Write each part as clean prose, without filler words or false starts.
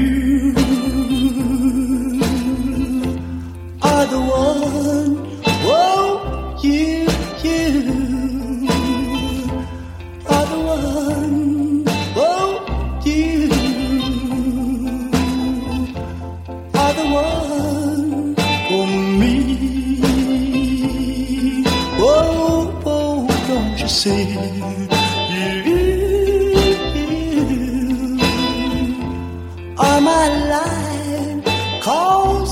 are the one. Oh, you are the one. Oh, you are the one for me. Oh, oh, don't you see? Are my life, cause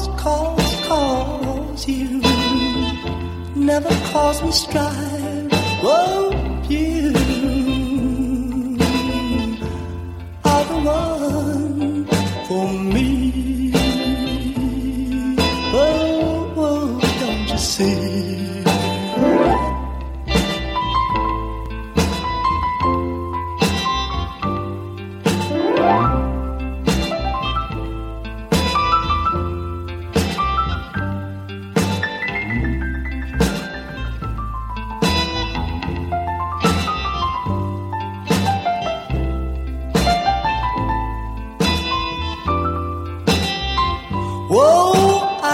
you never cause me strife. Oh, you are the one for me. Oh, oh, don't you see? Oh, I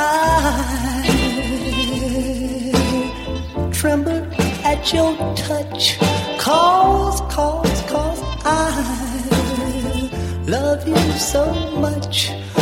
tremble at your touch, cause I love you so much.